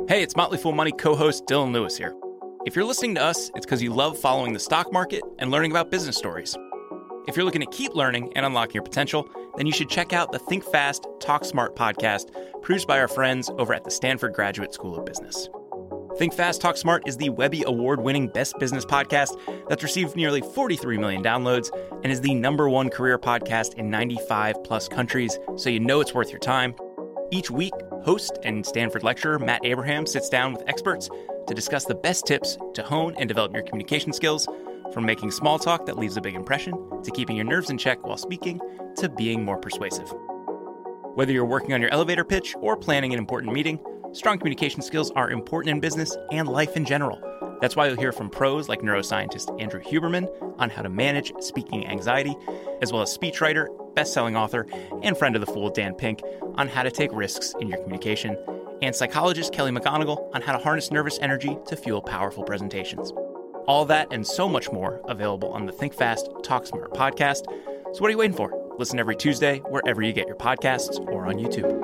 Hey, it's Motley Fool Money co-host Dylan Lewis here. If you're listening to us, it's because you love following the stock market and learning about business stories. If you're looking to keep learning and unlocking your potential, then you should check out the Think Fast, Talk Smart podcast produced by our friends over at the Stanford Graduate School of Business. Think Fast, Talk Smart is the Webby Award-winning best business podcast that's received nearly 43 million downloads and is the #1 career podcast in 95-plus countries, so you know it's worth your time. Each week, host and Stanford lecturer Matt Abraham sits down with experts to discuss the best tips to hone and develop your communication skills, from making small talk that leaves a big impression, to keeping your nerves in check while speaking, to being more persuasive. Whether you're working on your elevator pitch or planning an important meeting, strong communication skills are important in business and life in general. That's why you'll hear from pros like neuroscientist Andrew Huberman on how to manage speaking anxiety, as well as speechwriter, best-selling author, and friend of the Fool Dan Pink on how to take risks in your communication, and psychologist Kelly McGonigal on how to harness nervous energy to fuel powerful presentations. All that and so much more available on the Think Fast, Talk Smart podcast. So what are you waiting for? Listen every Tuesday wherever you get your podcasts or on YouTube.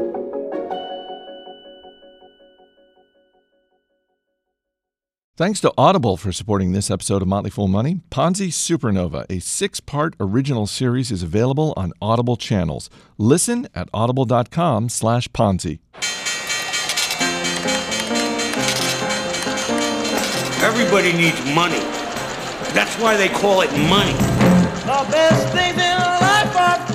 Thanks to Audible for supporting this episode of Motley Fool Money. Ponzi Supernova, a 6-part original series, is available on Audible channels. Listen at audible.com/Ponzi. Everybody needs money. That's why they call it money. The best things in life are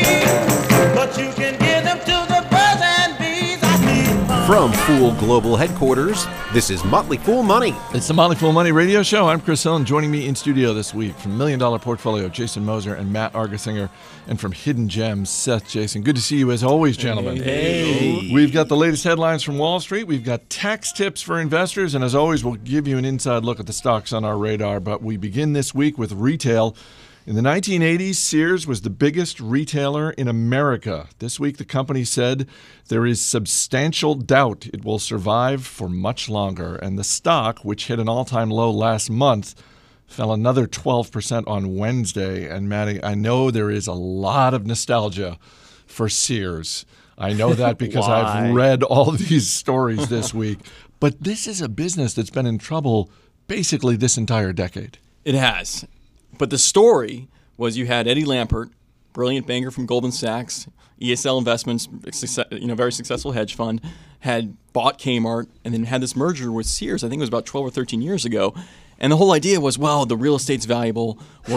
free, but you can give them to the birds and bees. From Fool Global Headquarters, this is Motley Fool Money. It's the Motley Fool Money radio show. I'm Chris Hill, and joining me in studio this week from $1 Million Portfolio, Jason Moser and Matt Argersinger, and from Hidden Gems, Seth Jason. Good to see you as always, gentlemen. Hey. We've got the latest headlines from Wall Street. We've got tax tips for investors, and as always, we'll give you an inside look at the stocks on our radar. But we begin this week with retail. In the 1980s, Sears was the biggest retailer in America. This week, the company said there is substantial doubt it will survive for much longer. And the stock, which hit an all-time low last month, fell another 12% on Wednesday. And Matty, I know there is a lot of nostalgia for Sears. I know that because I've read all these stories this week. But this is a business that's been in trouble basically this entire decade. It has. But the story was you had Eddie Lampert, brilliant banker from Goldman Sachs, ESL Investments, very successful hedge fund, had bought Kmart and then had this merger with Sears. I think it was about 12 or 13 years ago. And the whole idea was, well, the real estate's valuable. We're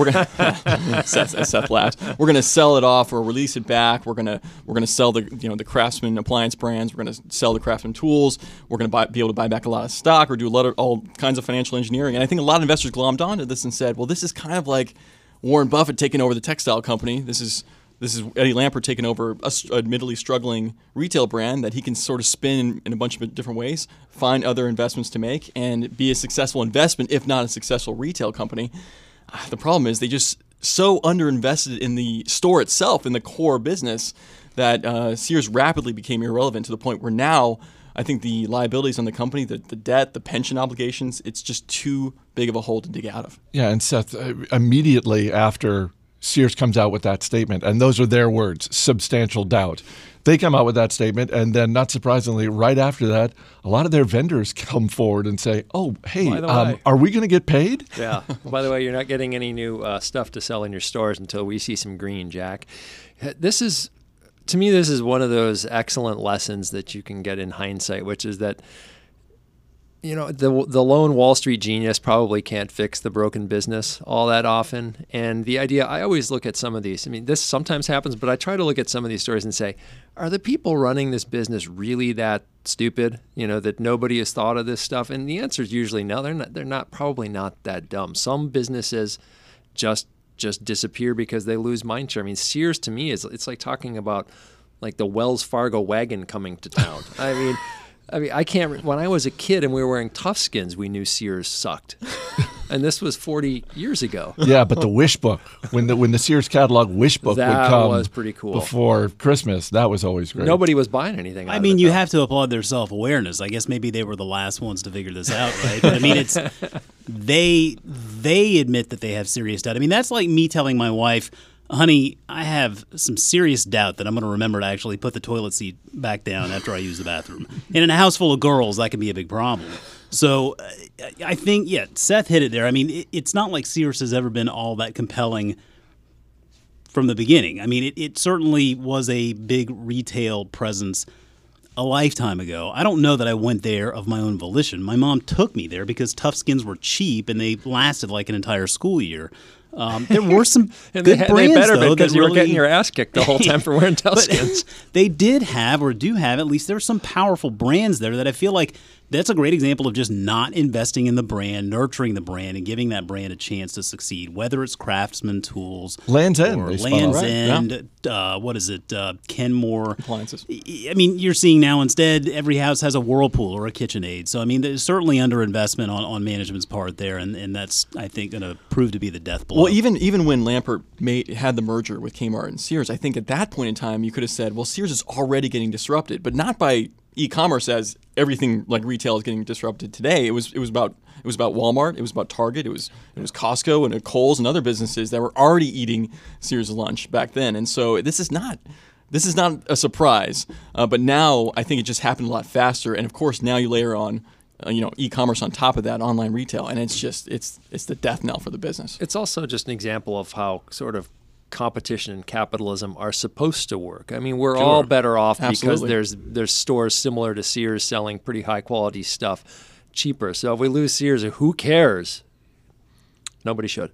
gonna Seth laughs. We're gonna sell it off or release it back. We're gonna sell the Craftsman appliance brands. We're gonna sell the Craftsman tools. We're gonna be able to buy back a lot of stock or do all kinds of financial engineering. And I think a lot of investors glommed onto this and said, well, this is kind of like Warren Buffett taking over the textile company. This is Eddie Lampert taking over a admittedly struggling retail brand that he can sort of spin in a bunch of different ways, find other investments to make, and be a successful investment, if not a successful retail company. The problem is they just so underinvested in the store itself, in the core business, that Sears rapidly became irrelevant to the point where now I think the liabilities on the company, the debt, the pension obligations, it's just too big of a hole to dig out of. Yeah, and Seth, immediately after Sears comes out with that statement, and those are their words, substantial doubt. They come out with that statement, and then, not surprisingly, right after that, a lot of their vendors come forward and say, oh, hey, are we going to get paid? Yeah. By the way, you're not getting any new stuff to sell in your stores until we see some green, Jack. To me, this is one of those excellent lessons that you can get in hindsight, which is that the lone Wall Street genius probably can't fix the broken business all that often. And the idea, I always look at some of these. I mean, this sometimes happens, but I try to look at some of these stories and say, are the people running this business really that stupid, that nobody has thought of this stuff? And the answer is usually no, they're not probably not that dumb. Some businesses just disappear because they lose mind share. I mean, Sears to me it's like talking about like the Wells Fargo wagon coming to town. I mean, I can't. When I was a kid and we were wearing Toughskins, we knew Sears sucked, and this was 40 years ago. Yeah, but the wish book, when the Sears catalog wish book would come, was pretty cool before Christmas. That was always great. Nobody was buying anything. I mean, you have to applaud their self-awareness. I guess maybe they were the last ones to figure this out, right? But I mean, it's they admit that they have serious doubt. I mean, that's like me telling my wife, honey, I have some serious doubt that I'm going to remember to actually put the toilet seat back down after I use the bathroom. And in a house full of girls, that can be a big problem. So I think, Seth hit it there. I mean, it's not like Sears has ever been all that compelling from the beginning. I mean, it certainly was a big retail presence a lifetime ago. I don't know that I went there of my own volition. My mom took me there because Tough Skins were cheap and they lasted like an entire school year. There were some good brands, they better though, because that you were really, getting your ass kicked the whole time for wearing Tough Skins. They did have, or do have, at least there's some powerful brands there that I feel like that's a great example of just not investing in the brand, nurturing the brand, and giving that brand a chance to succeed, whether it's Craftsman Tools, Land's End, or they spun Land's off. End, what is it, Kenmore. Appliances. I mean, you're seeing now instead every house has a Whirlpool or a KitchenAid. So, I mean, there's certainly underinvestment on management's part there, and that's, I think, going to prove to be the death blow. Well, even when Lampert had the merger with Kmart and Sears, I think at that point in time you could have said, well, Sears is already getting disrupted, but not by e-commerce as everything like retail is getting disrupted today. It was about Walmart, it was about Target, it was Costco and Kohl's and other businesses that were already eating Sears lunch back then. And so this is not a surprise. But now I think it just happened a lot faster. And of course now you layer on e-commerce on top of that, online retail, and it's the death knell for the business. It's also just an example of how sort of competition and capitalism are supposed to work. I mean, we're all better off because there's stores similar to Sears selling pretty high quality stuff cheaper. So if we lose Sears, who cares? Nobody should.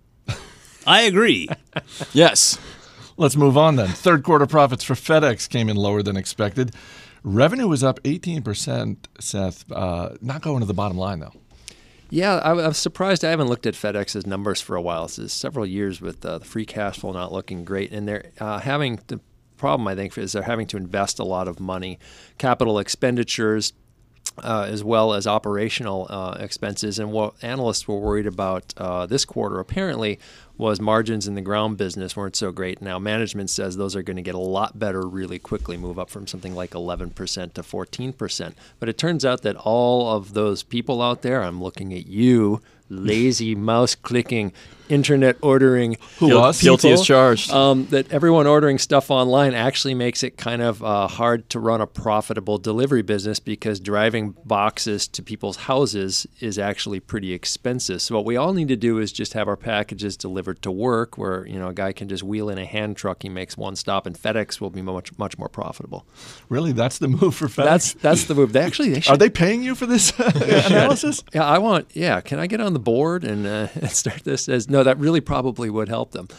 I agree. Yes. Let's move on then. Third quarter profits for FedEx came in lower than expected. Revenue was up 18%, Seth. Not going to the bottom line, though. Yeah, I'm surprised. I haven't looked at FedEx's numbers for a while. This is several years with the free cash flow not looking great. And they're having the problem, I think, is they're having to invest a lot of money, capital expenditures, as well as operational expenses. And what analysts were worried about this quarter, apparently, was margins in the ground business weren't so great. Now, management says those are going to get a lot better really quickly, move up from something like 11% to 14%. But it turns out that all of those people out there, I'm looking at you, lazy mouse-clicking, internet ordering guilty as charged. That everyone ordering stuff online actually makes it kind of hard to run a profitable delivery business because driving boxes to people's houses is actually pretty expensive. So what we all need to do is just have our packages delivered to work where a guy can just wheel in a hand truck, he makes one stop, and FedEx will be much more profitable. Really? That's the move for FedEx? That's the move. They should. Are they paying you for this analysis? Yeah, can I get on the board and start this? No, that really probably would help them.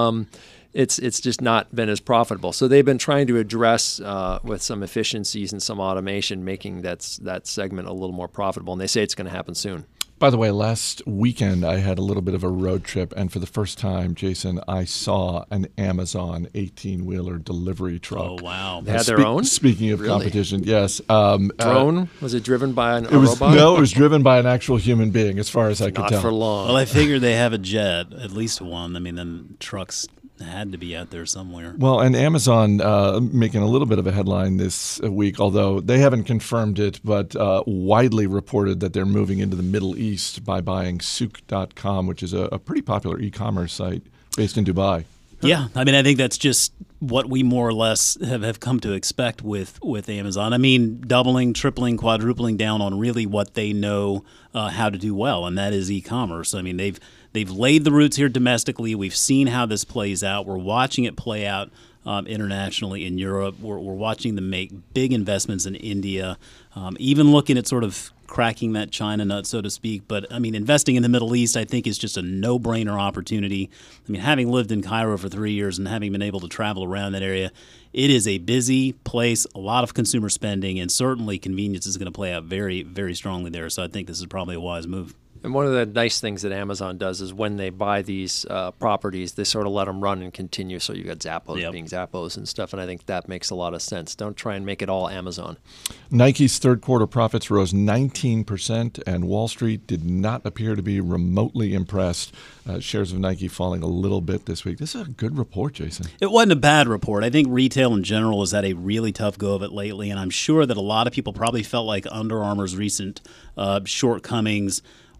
It's just not been as profitable. So they've been trying to address with some efficiencies and some automation, making that segment a little more profitable. And they say it's going to happen soon. By the way, last weekend I had a little bit of a road trip, and for the first time, Jason, I saw an Amazon 18-wheeler delivery truck. Oh, wow. They had their own? Speaking of competition, yes. Drone? Was it driven by a robot? No, it was driven by an actual human being, as far as I could tell. Not for long. Well, I figured they have a jet, at least one. I mean, then trucks had to be out there somewhere. Well, and Amazon making a little bit of a headline this week, although they haven't confirmed it, but widely reported that they're moving into the Middle East by buying Souq.com, which is a pretty popular e-commerce site based in Dubai. Yeah, I mean, I think that's just what we more or less have come to expect with Amazon. I mean, doubling, tripling, quadrupling down on really what they know how to do well, and that is e-commerce. I mean, they've laid the roots here domestically. We've seen how this plays out. We're watching it play out internationally in Europe. We're watching them make big investments in India, even looking at sort of cracking that China nut, so to speak. But, I mean, investing in the Middle East, I think, is just a no-brainer opportunity. I mean, having lived in Cairo for 3 years and having been able to travel around that area, it is a busy place, a lot of consumer spending, and certainly convenience is going to play out very, very strongly there. So I think this is probably a wise move. And one of the nice things that Amazon does is when they buy these properties, they sort of let them run and continue. So you got Zappos being Zappos and stuff, and I think that makes a lot of sense. Don't try and make it all Amazon. Nike's third quarter profits rose 19%, and Wall Street did not appear to be remotely impressed. Shares of Nike falling a little bit this week. This is a good report, Jason. It wasn't a bad report. I think retail in general has had a really tough go of it lately, and I'm sure that a lot of people probably felt like Under Armour's recent shortcomings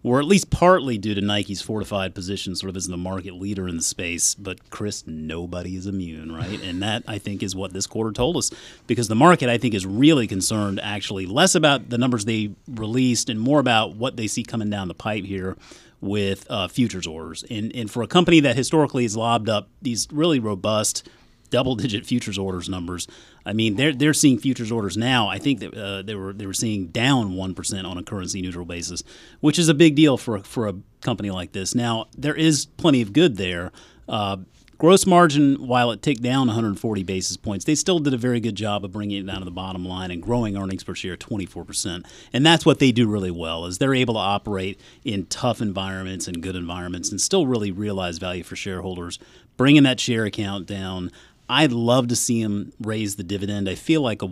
or at least partly due to Nike's fortified position sort of as the market leader in the space. But, Chris, nobody is immune, right? And that, I think, is what this quarter told us, because the market, I think, is really concerned actually less about the numbers they released and more about what they see coming down the pipe here with futures orders. And for a company that historically has lobbed up these really robust double-digit futures orders numbers, I mean, they're seeing futures orders now. I think that they were seeing down 1% on a currency-neutral basis, which is a big deal for a company like this. Now, there is plenty of good there. Gross margin, while it ticked down 140 basis points, they still did a very good job of bringing it down to the bottom line and growing earnings per share 24%. And that's what they do really well, is they're able to operate in tough environments and good environments and still really realize value for shareholders, bringing that share count down. I'd love to see them raise the dividend. I feel like a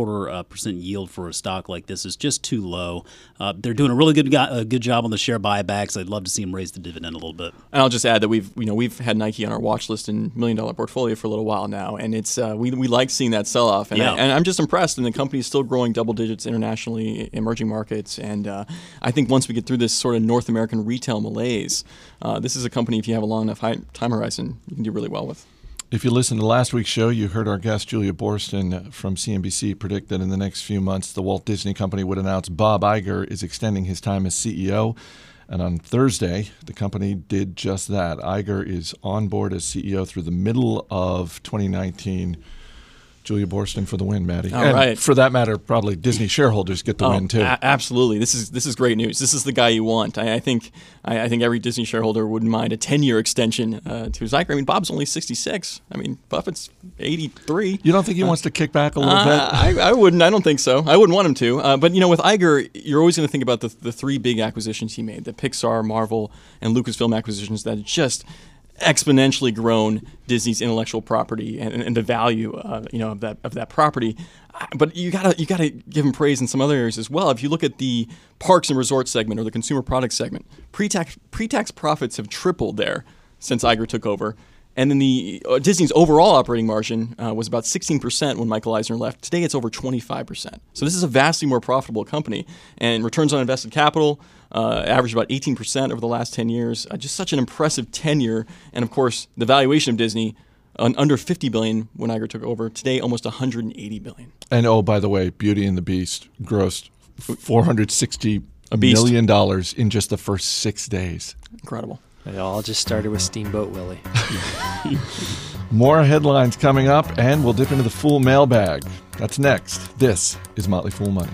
1.25% yield for a stock like this is just too low. They're doing a really good job on the share buybacks. I'd love to see them raise the dividend a little bit. And I'll just add that we've had Nike on our watch list and $1 million portfolio for a little while now, and it's we like seeing that sell off. And, and I'm just impressed. And the company is still growing double digits internationally, emerging markets, and I think once we get through this sort of North American retail malaise, this is a company, if you have a long enough time horizon, you can do really well with. If you listened to last week's show, you heard our guest Julia Boorstin from CNBC predict that in the next few months, the Walt Disney Company would announce Bob Iger is extending his time as CEO. And on Thursday, the company did just that. Iger is on board as CEO through the middle of 2019. Julia Boorstin for the win, Maddie. All right. For that matter, probably Disney shareholders get the win too. Absolutely, this is great news. This is the guy you want. I think every Disney shareholder wouldn't mind a 10-year extension to his Iger. I mean, Bob's only 66. I mean, Buffett's 83. You don't think he wants to kick back a little bit? I wouldn't. I don't think so. I wouldn't want him to. But with Iger, you're always going to think about the three big acquisitions he made: the Pixar, Marvel, and Lucasfilm acquisitions that just exponentially grown Disney's intellectual property and the value of that property. But you gotta give him praise in some other areas as well. If you look at the parks and resort segment or the consumer products segment, pre-tax profits have tripled there since Iger took over. And then the Disney's overall operating margin was about 16% when Michael Eisner left. Today it's over 25%. So this is a vastly more profitable company. And returns on invested capital averaged about 18% over the last 10 years. Just such an impressive tenure. And of course, the valuation of Disney, under $50 billion when Iger took over. Today, almost $180 billion. And oh, by the way, Beauty and the Beast grossed $460 million in just the first 6 days. Incredible. It all just started with Steamboat Willie. More headlines coming up, and we'll dip into the Fool mailbag. That's next. This is Motley Fool Money.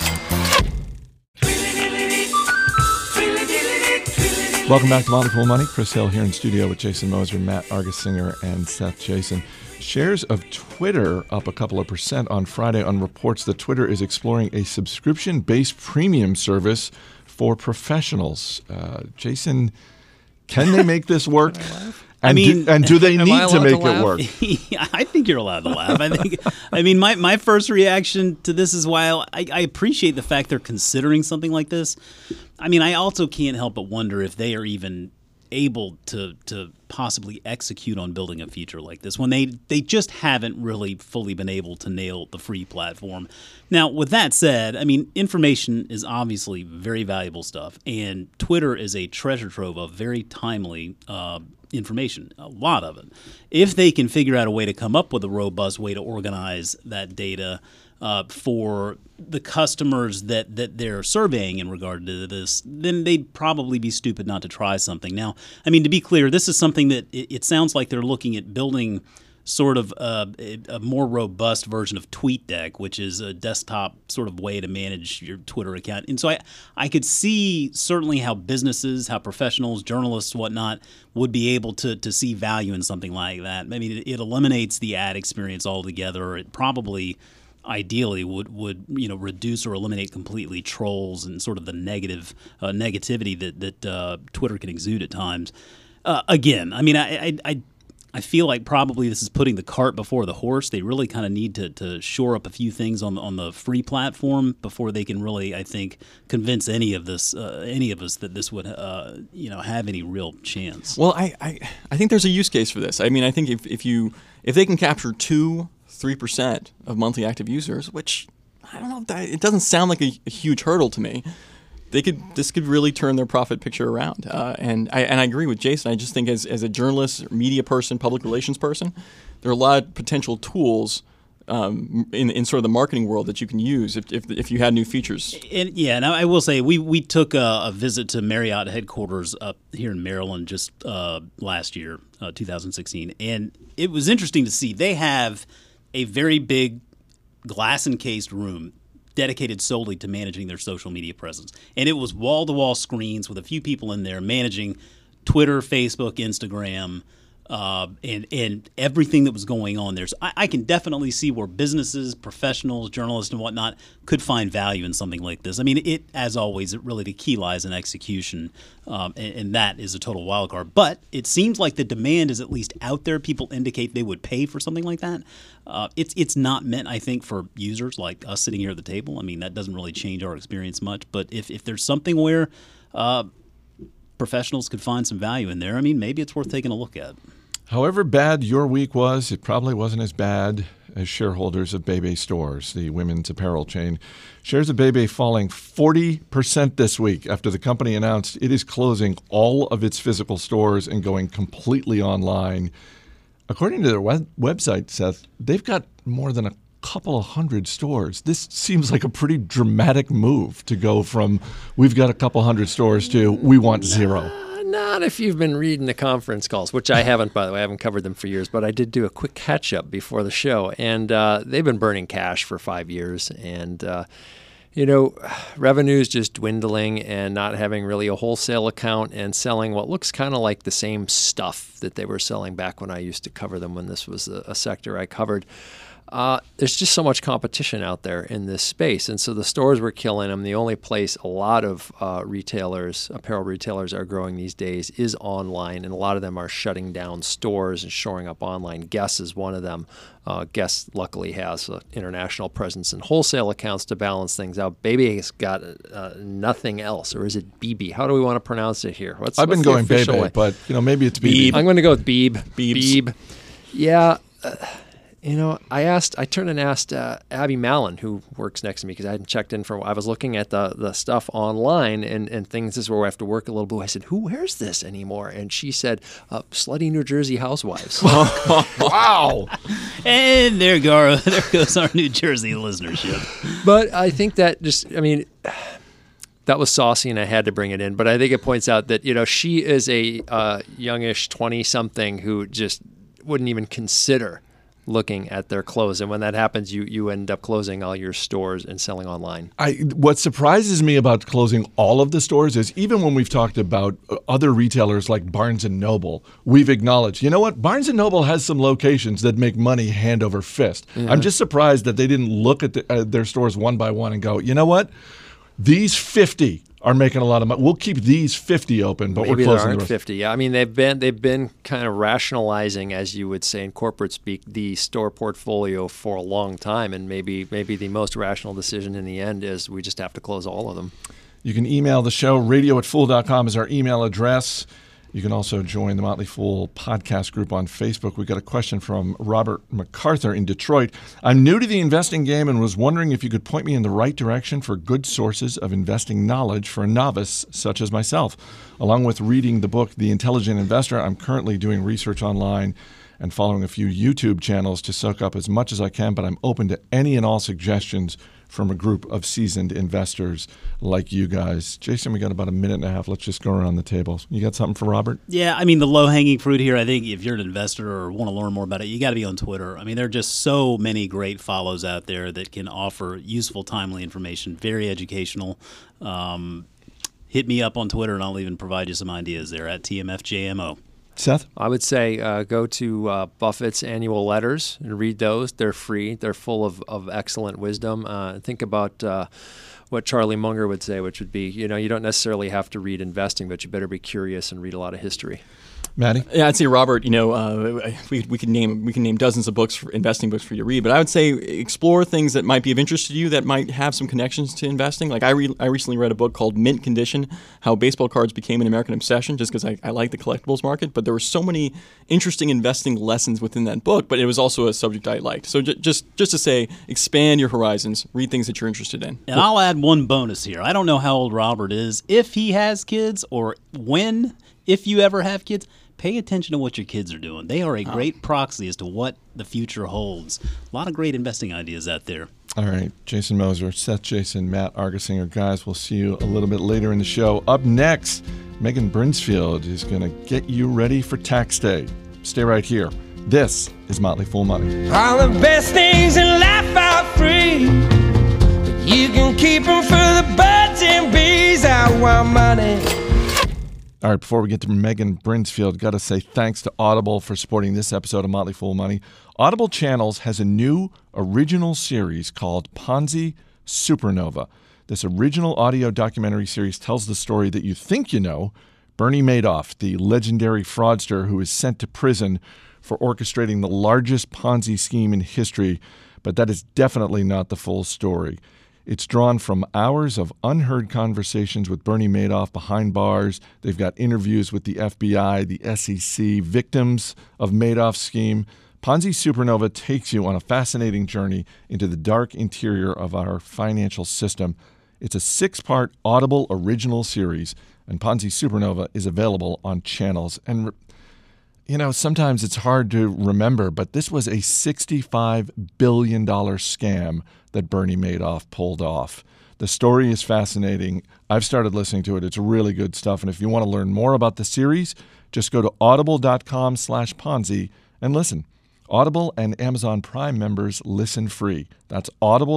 Welcome back to Motley Fool Money. Chris Hill here in studio with Jason Moser, Matt Argersinger, and Seth Jason. Shares of Twitter up a couple of percent on Friday on reports that Twitter is exploring a subscription-based premium service for professionals. Jason, can they make this work? And do they need to make it work? I think you're allowed to laugh. My first reaction to this is while I appreciate the fact they're considering something like this, I also can't help but wonder if they are even able to possibly execute on building a feature like this when they just haven't really fully been able to nail the free platform. Now, with that said, information is obviously very valuable stuff, and Twitter is a treasure trove of very timely information, a lot of it. If they can figure out a way to come up with a robust way to organize that data for the customers that they're surveying in regard to this, then they'd probably be stupid not to try something. Now, to be clear, this is something that it sounds like they're looking at building sort of a more robust version of TweetDeck, which is a desktop sort of way to manage your Twitter account. And so I could see certainly how businesses, how professionals, journalists, whatnot, would be able to see value in something like that. It eliminates the ad experience altogether. It probably ideally would reduce or eliminate completely trolls and sort of the negativity that Twitter can exude at times. I feel like probably this is putting the cart before the horse. They really kind of need to shore up a few things on the free platform before they can really, I think, convince any of us that this would have any real chance. Well, I think there's a use case for this. I think if they can capture 2-3% of monthly active users, which I don't know, it doesn't sound like a huge hurdle to me. this could really turn their profit picture around. And I agree with Jason. I just think as a journalist, media person, public relations person, there are a lot of potential tools in sort of the marketing world that you can use if you had new features. And I will say we took a visit to Marriott headquarters up here in Maryland just last year, 2016, and it was interesting to see they have a very big glass encased room dedicated solely to managing their social media presence. And it was wall-to-wall screens with a few people in there managing Twitter, Facebook, Instagram, and everything that was going on there. So I can definitely see where businesses, professionals, journalists, and whatnot could find value in something like this. I mean, as always, really the key lies in execution, and that is a total wild card. But it seems like the demand is at least out there. People indicate they would pay for something like that. It's not meant, I think, for users like us sitting here at the table. I mean, that doesn't really change our experience much. But if there's something where professionals could find some value in there, I mean, maybe it's worth taking a look at. However bad your week was, it probably wasn't as bad as shareholders of Bebe Stores, the women's apparel chain. Shares of Bebe falling 40% this week after the company announced it is closing all of its physical stores and going completely online. According to their website, Seth, they've got more than a couple of hundred stores. This seems like a pretty dramatic move to go from we've got a couple hundred stores to we want zero. Not if you've been reading the conference calls, which I haven't, by the way. I haven't covered them for years, but I did do a quick catch-up before the show. And they've been burning cash for 5 years. And, revenue's just dwindling and not having really a wholesale account and selling what looks kind of like the same stuff that they were selling back when I used to cover them, when this was a sector I covered. There's just so much competition out there in this space. And so the stores were killing them. The only place a lot of apparel retailers are growing these days is online. And a lot of them are shutting down stores and shoring up online. Guess is one of them. Guess luckily has an international presence and wholesale accounts to balance things out. Bebe has got nothing else. Or is it BB? How do we want to pronounce it here? I've been going Bebe, but maybe it's BB. I'm going to go with Beeb. Yeah. I turned and asked Abby Mallon, who works next to me, because I hadn't checked in I was looking at the stuff online and things. This is where I have to work a little bit. I said, who wears this anymore? And she said, slutty New Jersey housewives. Wow. And there goes our New Jersey listenership. But I think that that was saucy and I had to bring it in. But I think it points out that, she is a youngish 20-something who just wouldn't even consider looking at their clothes. And when that happens, you end up closing all your stores and selling online. What surprises me about closing all of the stores is even when we've talked about other retailers like Barnes & Noble, we've acknowledged, you know what, Barnes & Noble has some locations that make money hand over fist. Yeah. I'm just surprised that they didn't look at their stores one by one and go, you know what, these 50 are making a lot of money. We'll keep these 50 open, but maybe we're closing there aren't the rest. 50. Yeah, I mean they've been kind of rationalizing, as you would say in corporate speak, the store portfolio for a long time, and maybe the most rational decision in the end is we just have to close all of them. You can email the show. radio@fool.com is our email address. You can also join the Motley Fool podcast group on Facebook. We got a question from Robert MacArthur in Detroit. I'm new to the investing game and was wondering if you could point me in the right direction for good sources of investing knowledge for a novice such as myself. Along with reading the book, The Intelligent Investor, I'm currently doing research online and following a few YouTube channels to soak up as much as I can, but I'm open to any and all suggestions from a group of seasoned investors like you guys. Jason, we got about a minute and a half. Let's just go around the table. You got something for Robert? Yeah, I mean, the low-hanging fruit here, I think if you're an investor or want to learn more about it, you got to be on Twitter. I mean, there are just so many great follows out there that can offer useful, timely information, very educational. Hit me up on Twitter, and I'll even provide you some ideas there at TMFJMO. Seth? I would say go to Buffett's annual letters and read those. They're free. They're full of excellent wisdom. Think about what Charlie Munger would say, which would be, you don't necessarily have to read investing, but you better be curious and read a lot of history. Maddie? Yeah, I'd say, Robert, we can name dozens of books, investing books for you to read, but I would say explore things that might be of interest to you that might have some connections to investing. Like I recently read a book called Mint Condition, How Baseball Cards Became an American Obsession, just because I like the collectibles market, but there were so many interesting investing lessons within that book, but it was also a subject I liked. So just to say, expand your horizons, read things that you're interested in. And I'll add one bonus here. I don't know how old Robert is, if he has kids, or if you ever have kids. Pay attention to what your kids are doing. They are a great proxy as to what the future holds. A lot of great investing ideas out there. All right, Jason Moser, Seth Jason, Matt Argersinger. Guys, we'll see you a little bit later in the show. Up next, Megan Brinsfield is going to get you ready for tax day. Stay right here. This is Motley Fool Money. All the best things in life are free, but you can keep them for the birds and bees. I want money. All right, before we get to Megan Brinsfield, got to say thanks to Audible for supporting this episode of Motley Fool Money. Audible Channels has a new original series called Ponzi Supernova. This original audio documentary series tells the story that you think you know. Bernie Madoff, the legendary fraudster who is sent to prison for orchestrating the largest Ponzi scheme in history, but that is definitely not the full story. It's drawn from hours of unheard conversations with Bernie Madoff behind bars. They've got interviews with the FBI, the SEC, victims of Madoff's scheme. Ponzi Supernova takes you on a fascinating journey into the dark interior of our financial system. It's a 6-part Audible original series, and Ponzi Supernova is available on Channels. And sometimes it's hard to remember, but this was a $65 billion scam that Bernie Madoff pulled off. The story is fascinating. I've started listening to it. It's really good stuff. And if you want to learn more about the series, just go to audible.com/Ponzi and listen. Audible and Amazon Prime members listen free. That's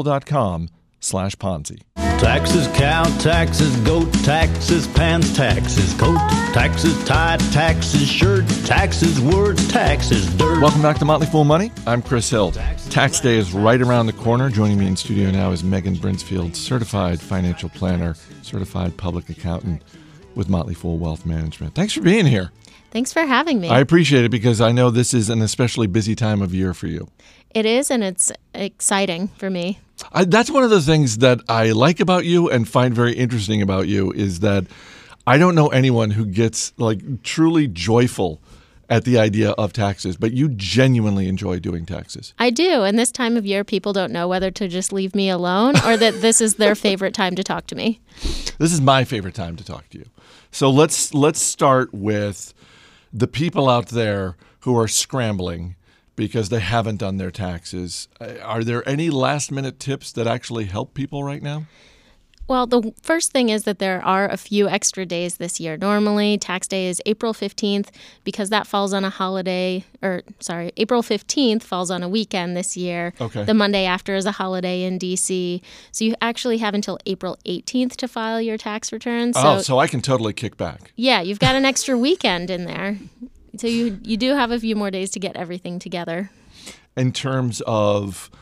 audible.com/Ponzi. Taxes, cow taxes, goat taxes, pants taxes, coat taxes, tie taxes, shirt taxes, words taxes, dirt. Welcome back to Motley Fool Money. I'm Chris Hill. Tax day is right around the corner. Joining me in studio now is Megan Brinsfield, certified financial planner, certified public accountant with Motley Fool Wealth Management. Thanks for being here. Thanks for having me. I appreciate it because I know this is an especially busy time of year for you. It is, and it's exciting for me. That's one of the things that I like about you and find very interesting about you is that I don't know anyone who gets truly joyful at the idea of taxes, but you genuinely enjoy doing taxes. I do, and this time of year, people don't know whether to just leave me alone or that this is their favorite time to talk to me. This is my favorite time to talk to you. So let's start with the people out there who are scrambling because they haven't done their taxes. Are there any last-minute tips that actually help people right now? Well, the first thing is that there are a few extra days this year. Normally, tax day is April 15th because that falls on a holiday, April 15th falls on a weekend this year. Okay. The Monday after is a holiday in D.C. So you actually have until April 18th to file your tax returns. So I can totally kick back. Yeah, you've got an extra weekend in there. So you do have a few more days to get everything together. In terms of,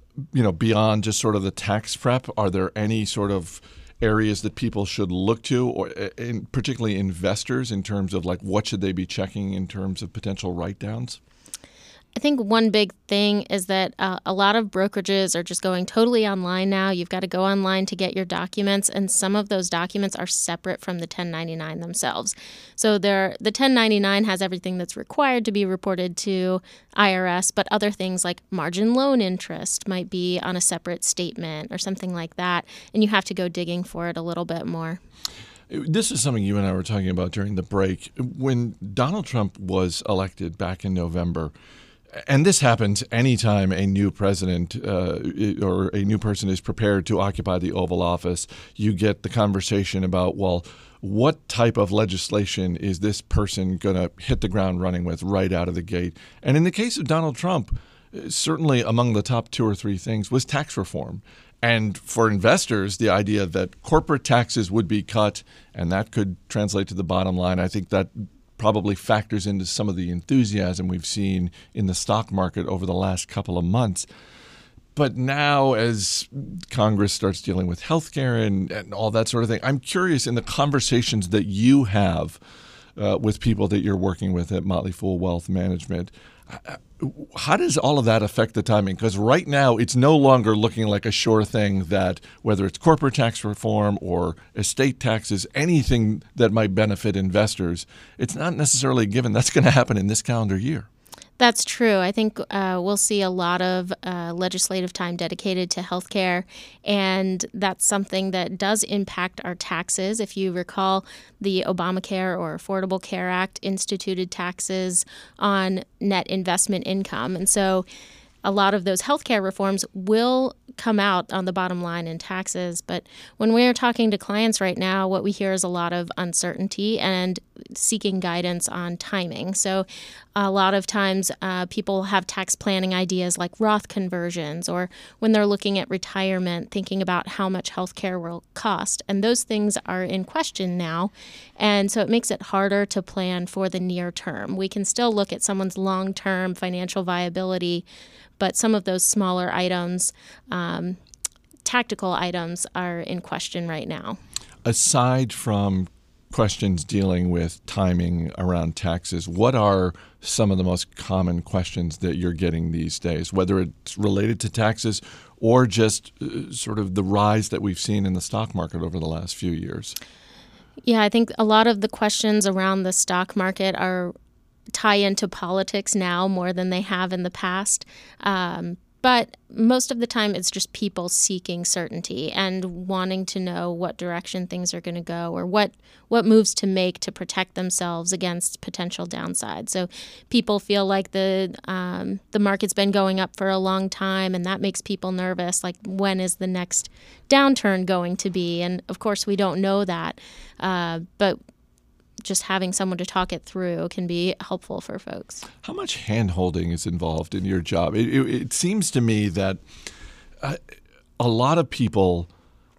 beyond just sort of the tax prep, are there any sort of areas that people should look to, or particularly investors, in terms of what should they be checking in terms of potential write-downs? I think one big thing is that a lot of brokerages are just going totally online now. You've got to go online to get your documents, and some of those documents are separate from the 1099 themselves. So the 1099 has everything that's required to be reported to IRS, but other things like margin loan interest might be on a separate statement or something like that, and you have to go digging for it a little bit more. This is something you and I were talking about during the break. When Donald Trump was elected back in November, and this happens anytime a new president or a new person is prepared to occupy the Oval Office, you get the conversation about, well, what type of legislation is this person going to hit the ground running with right out of the gate? And in the case of Donald Trump, certainly among the top 2 or 3 things was tax reform. And for investors, the idea that corporate taxes would be cut and that could translate to the bottom line, I think that probably factors into some of the enthusiasm we've seen in the stock market over the last couple of months. But now, as Congress starts dealing with healthcare and all that sort of thing, I'm curious in the conversations that you have with people that you're working with at Motley Fool Wealth Management. How does all of that affect the timing? Because right now it's no longer looking like a sure thing that whether it's corporate tax reform or estate taxes, anything that might benefit investors, it's not necessarily given that's going to happen in this calendar year. That's true. I think we'll see a lot of legislative time dedicated to healthcare, and that's something that does impact our taxes. If you recall, the Obamacare or Affordable Care Act instituted taxes on net investment income, and so a lot of those healthcare reforms will come out on the bottom line in taxes. But when we're talking to clients right now, what we hear is a lot of uncertainty and seeking guidance on timing. So a lot of times people have tax planning ideas like Roth conversions, or when they're looking at retirement, thinking about how much healthcare will cost. And those things are in question now. And so it makes it harder to plan for the near term. We can still look at someone's long-term financial viability, but some of those smaller items, tactical items, are in question right now. Aside from questions dealing with timing around taxes, what are some of the most common questions that you're getting these days, whether it's related to taxes or just sort of the rise that we've seen in the stock market over the last few years? Yeah, I think a lot of the questions around the stock market tie into politics now more than they have in the past. But most of the time, it's just people seeking certainty and wanting to know what direction things are going to go, or what moves to make to protect themselves against potential downside. So people feel like the market's been going up for a long time, and that makes people nervous. Like, when is the next downturn going to be? And of course, we don't know that, but just having someone to talk it through can be helpful for folks. How much hand-holding is involved in your job? It seems to me that a lot of people,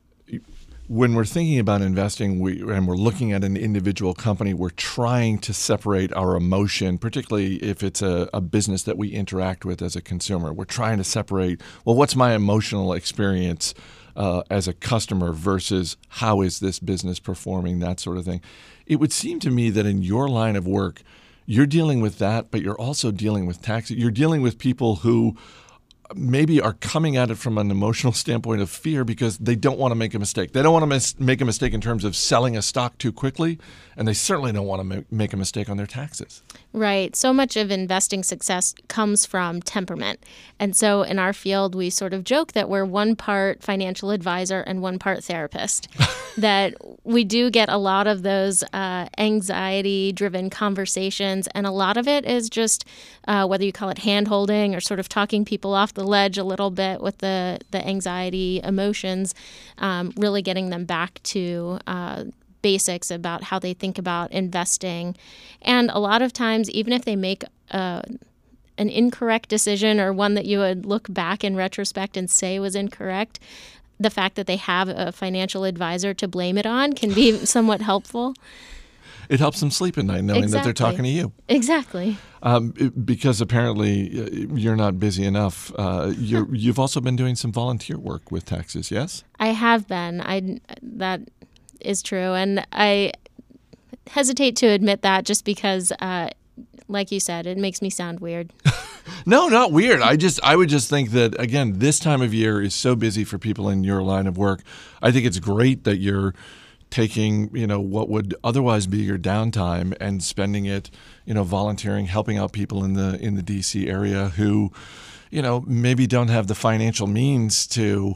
when we're thinking about investing and we're looking at an individual company, we're trying to separate our emotion, particularly if it's a business that we interact with as a consumer. We're trying to separate, well, what's my emotional experience as a customer versus how is this business performing, that sort of thing. It would seem to me that in your line of work, you're dealing with that, but you're also dealing with taxes. You're dealing with people who maybe are coming at it from an emotional standpoint of fear because they don't want to make a mistake. They don't want to make a mistake in terms of selling a stock too quickly, and they certainly don't want to make a mistake on their taxes. Right. So much of investing success comes from temperament. And so in our field, we sort of joke that we're one part financial advisor and one part therapist, that we do get a lot of those anxiety-driven conversations, and a lot of it is just whether you call it hand-holding or sort of talking people off the ledge a little bit with the anxiety emotions, really getting them back to basics about how they think about investing. And a lot of times, even if they make an incorrect decision, or one that you would look back in retrospect and say was incorrect, the fact that they have a financial advisor to blame it on can be somewhat helpful. It helps them sleep at night knowing that they're talking to you. Exactly. Because apparently you're not busy enough. You've also been doing some volunteer work with taxes, yes? I have been. That is true. And I hesitate to admit that just because, like you said, it makes me sound weird. No, not weird. I would just think that, again, this time of year is so busy for people in your line of work. I think it's great that you're taking, what would otherwise be your downtime and spending it, volunteering, helping out people in the DC area who, maybe don't have the financial means to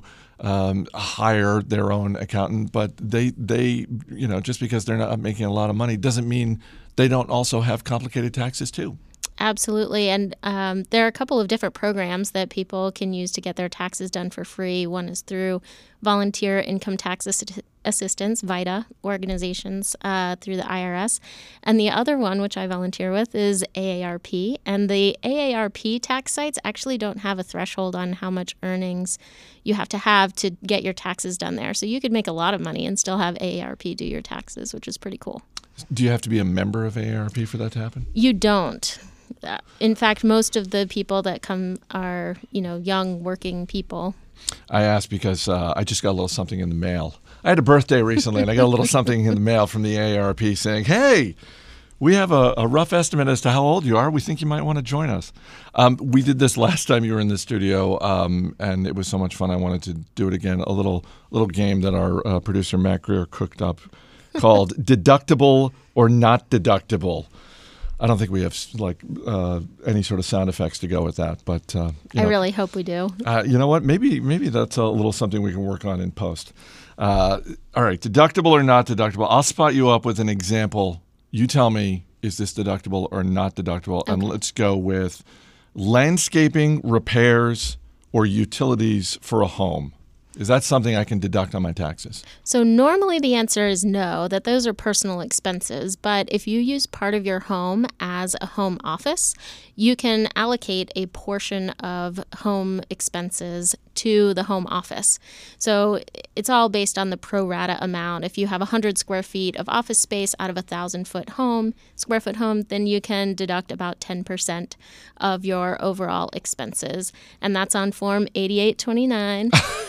hire their own accountant, but they just because they're not making a lot of money doesn't mean they don't also have complicated taxes too. Absolutely. And there are a couple of different programs that people can use to get their taxes done for free. One is through Volunteer Income Tax Assistance, VITA organizations through the IRS. And the other one, which I volunteer with, is AARP. And the AARP tax sites actually don't have a threshold on how much earnings you have to get your taxes done there. So you could make a lot of money and still have AARP do your taxes, which is pretty cool. Do you have to be a member of AARP for that to happen? You don't. In fact, most of the people that come are, young working people. I asked because I just got a little something in the mail. I had a birthday recently, and I got a little something in the mail from the AARP saying, hey, We have a rough estimate as to how old you are. We think you might want to join us. We did this last time you were in the studio, and it was so much fun. I wanted to do it again. A little game that our producer Matt Greer cooked up called "Deductible or Not Deductible." I don't think we have any sort of sound effects to go with that, but I really hope we do. You know what? Maybe that's a little something we can work on in post. All right, deductible or not deductible? I'll spot you up with an example. You tell me, is this deductible or not deductible? Okay. And let's go with landscaping, repairs, or utilities for a home. Is that something I can deduct on my taxes? So normally the answer is no, that those are personal expenses. But if you use part of your home as a home office, you can allocate a portion of home expenses to the home office. So it's all based on the pro rata amount. If you have 100 square feet of office space out of a 1,000 square foot home, then you can deduct about 10% of your overall expenses. And that's on Form 8829.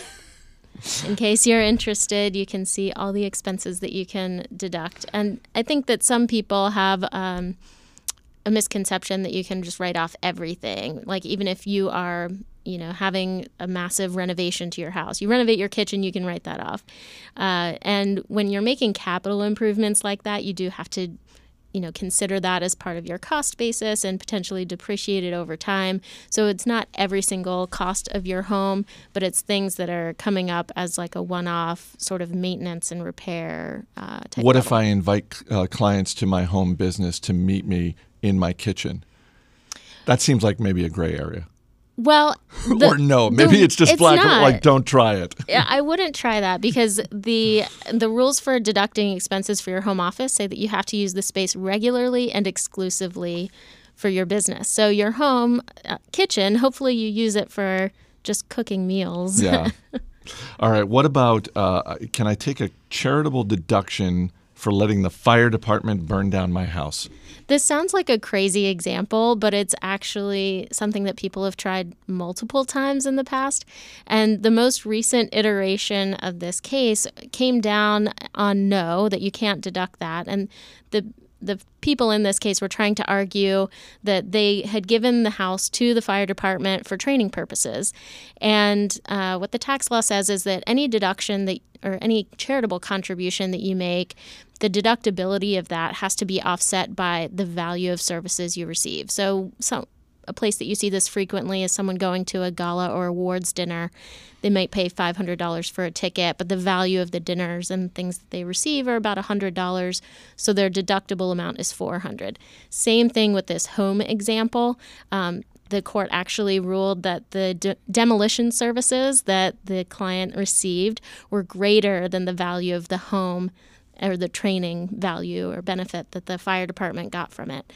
In case you're interested, you can see all the expenses that you can deduct. And I think that some people have a misconception that you can just write off everything. Like even if you are, having a massive renovation to your house, you renovate your kitchen, you can write that off. And when you're making capital improvements like that, you do have to consider that as part of your cost basis and potentially depreciate it over time. So it's not every single cost of your home, but it's things that are coming up as like a one-off sort of maintenance and repair type. What if I invite clients to my home business to meet me in my kitchen? That seems like maybe a gray area. Well, or no, maybe it's just black. Like, don't try it. I wouldn't try that because the rules for deducting expenses for your home office say that you have to use the space regularly and exclusively for your business. So your home kitchen, hopefully you use it for just cooking meals. Yeah. All right. What about can I take a charitable deduction for letting the fire department burn down my house? This sounds like a crazy example, but it's actually something that people have tried multiple times in the past. And the most recent iteration of this case came down on no, that you can't deduct that. And the people in this case were trying to argue that they had given the house to the fire department for training purposes. And what the tax law says is that any deduction or any charitable contribution that you make, the deductibility of that has to be offset by the value of services you receive. So a place that you see this frequently is someone going to a gala or awards dinner. They might pay $500 for a ticket, but the value of the dinners and things that they receive are about $100, so their deductible amount is $400. Same thing with this home example. The court actually ruled that the demolition services that the client received were greater than the value of the home or the training value or benefit that the fire department got from it.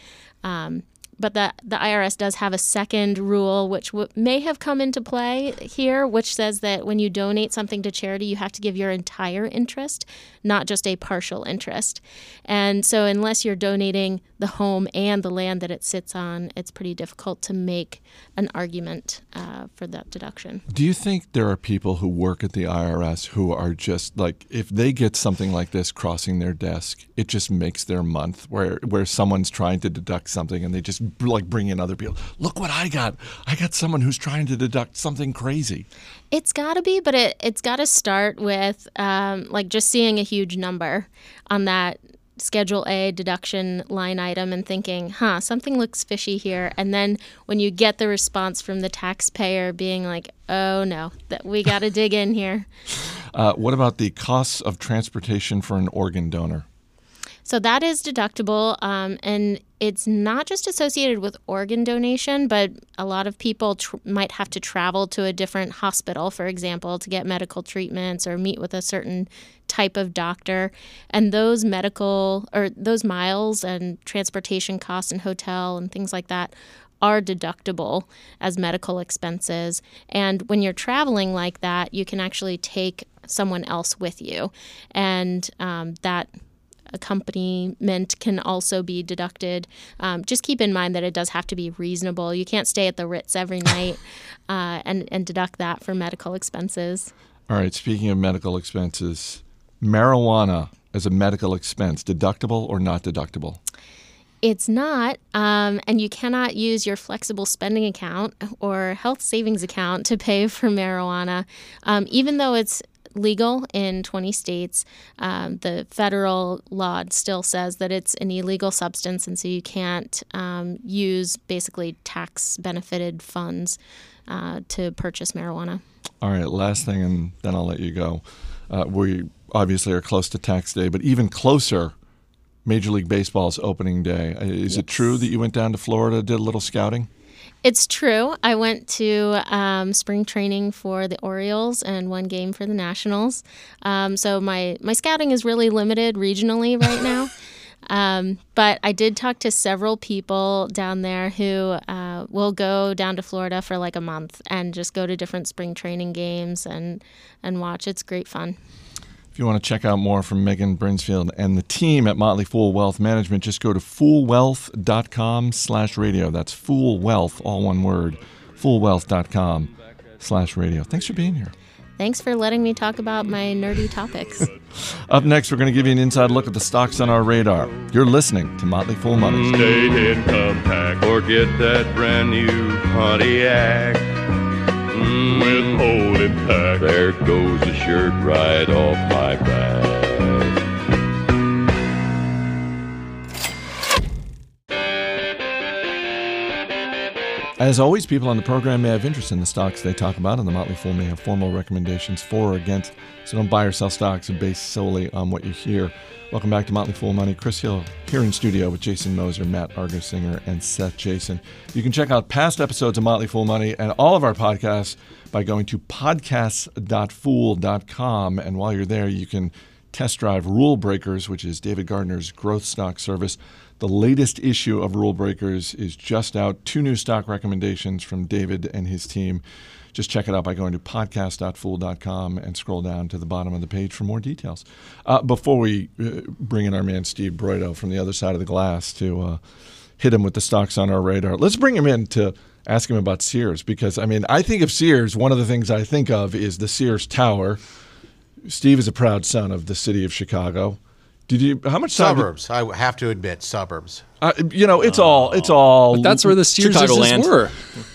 But the IRS does have a second rule, which may have come into play here, which says that when you donate something to charity, you have to give your entire interest, not just a partial interest. And so unless you're donating the home and the land that it sits on, it's pretty difficult to make an argument for that deduction. Do you think there are people who work at the IRS who are just like, if they get something like this crossing their desk, it just makes their month, where someone's trying to deduct something and they just bring in other people. Look what I got. I got someone who's trying to deduct something crazy. It's got to be, but it's got to start with just seeing a huge number on that Schedule A deduction line item and thinking, something looks fishy here. And then when you get the response from the taxpayer being like, oh no, that we got to dig in here. What about the costs of transportation for an organ donor? So that is deductible, and it's not just associated with organ donation, but a lot of people might have to travel to a different hospital, for example, to get medical treatments or meet with a certain type of doctor. And those those miles and transportation costs and hotel and things like that are deductible as medical expenses. And when you're traveling like that, you can actually take someone else with you, and that accompaniment can also be deducted. Just keep in mind that it does have to be reasonable. You can't stay at the Ritz every night and deduct that for medical expenses. All right, speaking of medical expenses, marijuana as a medical expense, deductible or not deductible? It's not, and you cannot use your flexible spending account or health savings account to pay for marijuana. Even though it's legal in 20 states, the federal law still says that it's an illegal substance, and so you can't use basically tax-benefited funds to purchase marijuana. All right, last thing, and then I'll let you go. We obviously are close to tax day, but even closer, Major League Baseball's opening day. Is it true that you went down to Florida, did a little scouting? It's true. I went to spring training for the Orioles and one game for the Nationals. So my scouting is really limited regionally right now. But I did talk to several people down there who will go down to Florida for like a month and just go to different spring training games and watch. It's great fun. If you want to check out more from Megan Brinsfield and the team at Motley Fool Wealth Management, just go to foolwealth.com/radio. That's Fool Wealth, all one word, foolwealth.com/radio. Thanks for being here. Thanks for letting me talk about my nerdy topics. Up next, we're going to give you an inside look at the stocks on our radar. You're listening to Motley Fool Money. State income tax or get that brand new Pontiac. Withholding tax. There goes the shirt right off my back. As always, people on the program may have interest in the stocks they talk about, and the Motley Fool may have formal recommendations for or against, so don't buy or sell stocks based solely on what you hear. Welcome back to Motley Fool Money. Chris Hill here in studio with Jason Moser, Matt Argersinger, and Seth Jason. You can check out past episodes of Motley Fool Money and all of our podcasts by going to podcasts.fool.com. And while you're there, you can test drive Rule Breakers, which is David Gardner's growth stock service. The latest issue of Rule Breakers is just out. 2 new stock recommendations from David and his team. Just check it out by going to podcast.fool.com and scroll down to the bottom of the page for more details. Before we bring in our man Steve Broido from the other side of the glass to hit him with the stocks on our radar, let's bring him in to ask him about Sears. Because, I mean, I think of Sears, one of the things I think of is the Sears Tower. Steve is a proud son of the city of Chicago. How much time? Suburbs. I have to admit, suburbs. It's all. But that's where the Sears were.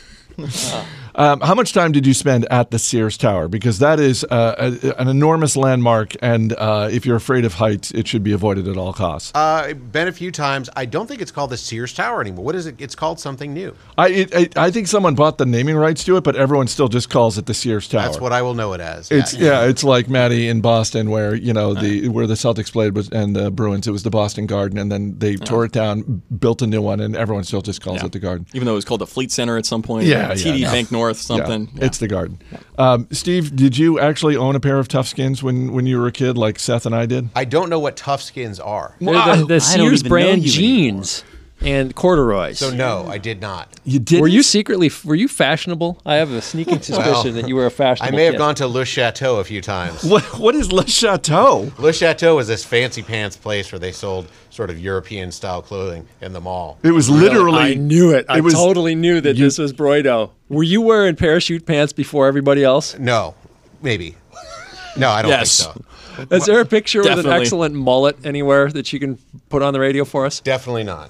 How much time did you spend at the Sears Tower? Because that is an enormous landmark, and if you're afraid of heights, it should be avoided at all costs. Been a few times. I don't think it's called the Sears Tower anymore. What is it? It's called something new. I think someone bought the naming rights to it, but everyone still just calls it the Sears Tower. That's what I will know it as. It's like Matty in Boston, where where the Celtics played and the Bruins. It was the Boston Garden, and then they tore it down, built a new one, and everyone still just calls it the Garden. Even though it was called the Fleet Center at some point. TD Bank North. Something. Yeah, it's the Garden. Steve, did you actually own a pair of Tough Skins when you were a kid, like Seth and I did? I don't know what Tough Skins are. The Sears brand jeans and corduroys. So no, I did not. You did? Were you fashionable? I have a sneaking suspicion that you were a fashionable I may have kid. gone to Le Chateau a few times. What is Le Chateau? Le Chateau was this fancy pants place where they sold sort of European-style clothing in the mall. It was literally... I knew it. I totally knew that this was Broido. Were you wearing parachute pants before everybody else? No. Maybe. No, I don't think so. Is there a picture with an excellent mullet anywhere that you can put on the radio for us? Definitely not.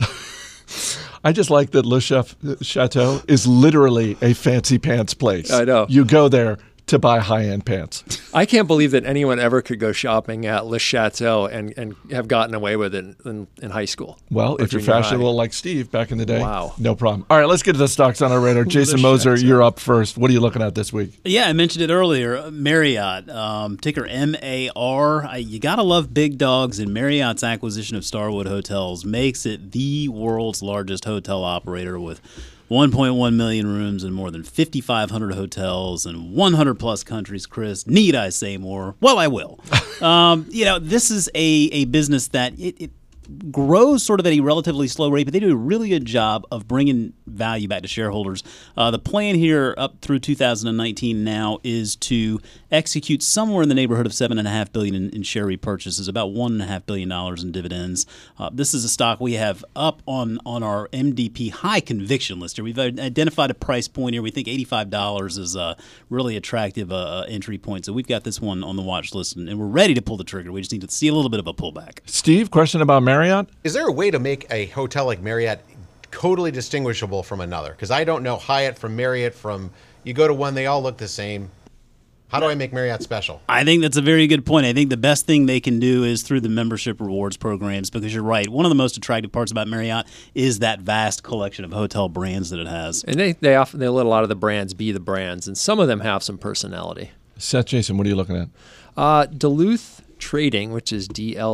I just like that Le Chateau is literally a fancy pants place. I know. You go there to buy high-end pants. I can't believe that anyone ever could go shopping at Le Chateau and have gotten away with it in high school. Well, if you're fashionable like Steve back in the day, wow, no problem. All right, let's get to the stocks on our radar. Jason Moser, you're up first. What are you looking at this week? Yeah, I mentioned it earlier. Marriott, ticker MAR. You got to love big dogs, and Marriott's acquisition of Starwood Hotels makes it the world's largest hotel operator with 1.1 million rooms and more than 5,500 hotels in 100-plus countries. Chris, need I say more? Well, I will. This is a business that it grows sort of at a relatively slow rate, but they do a really good job of bringing value back to shareholders. The plan here up through 2019 now is to execute somewhere in the neighborhood of $7.5 billion in share repurchases, about $1.5 billion in dividends. This is a stock we have up on our MDP high conviction list here. We've identified a price point here. We think $85 is a really attractive entry point. So we've got this one on the watch list, and we're ready to pull the trigger. We just need to see a little bit of a pullback. Steve, question about Marriott. Marriott? Is there a way to make a hotel like Marriott totally distinguishable from another? Because I don't know Hyatt from Marriott from, you go to one, they all look the same. How do I make Marriott special? I think that's a very good point. I think the best thing they can do is through the membership rewards programs, because you're right. One of the most attractive parts about Marriott is that vast collection of hotel brands that it has. And they let a lot of the brands be the brands, and some of them have some personality. Seth, Jason, what are you looking at? Duluth Trading, which is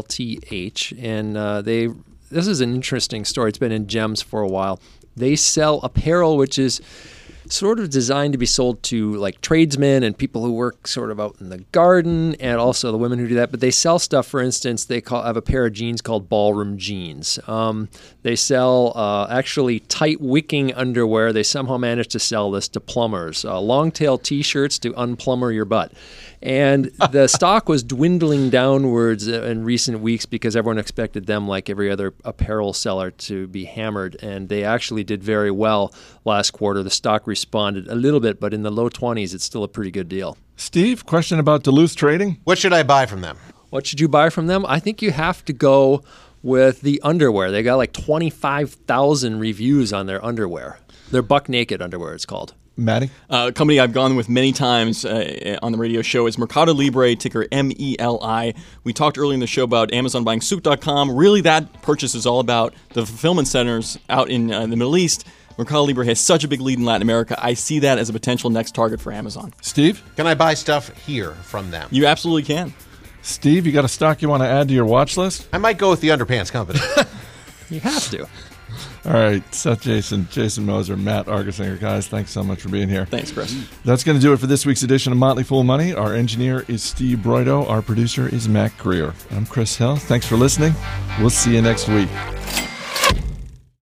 DLTH, and this is an interesting story. It's been in Gems for a while. They sell apparel, which is sort of designed to be sold to like tradesmen and people who work sort of out in the garden, and also the women who do that. But they sell stuff, for instance, have a pair of jeans called ballroom jeans. They sell actually tight wicking underwear. They somehow managed to sell this to plumbers. Long tail T-shirts to unplumber your butt. And the stock was dwindling downwards in recent weeks because everyone expected them, like every other apparel seller, to be hammered. And they actually did very well last quarter. The stock responded a little bit, but in the low 20s, it's still a pretty good deal. Steve, question about Duluth Trading? What should I buy from them? What should you buy from them? I think you have to go with the underwear. They got like 25,000 reviews on their underwear. Their Buck Naked underwear, it's called. Matty? A company I've gone with many times on the radio show is Mercado Libre, ticker MELI. We talked earlier in the show about Amazon buying Souq.com. Really, that purchase is all about the fulfillment centers out in the Middle East. Mercado Libre has such a big lead in Latin America. I see that as a potential next target for Amazon. Steve? Can I buy stuff here from them? You absolutely can. Steve, you got a stock you want to add to your watch list? I might go with the Underpants Company. You have to. All right, Seth Jason Moser, Matt Argersinger. Guys, thanks so much for being here. Thanks, Chris. That's going to do it for this week's edition of Motley Fool Money. Our engineer is Steve Broido. Our producer is Matt Greer. I'm Chris Hill. Thanks for listening. We'll see you next week.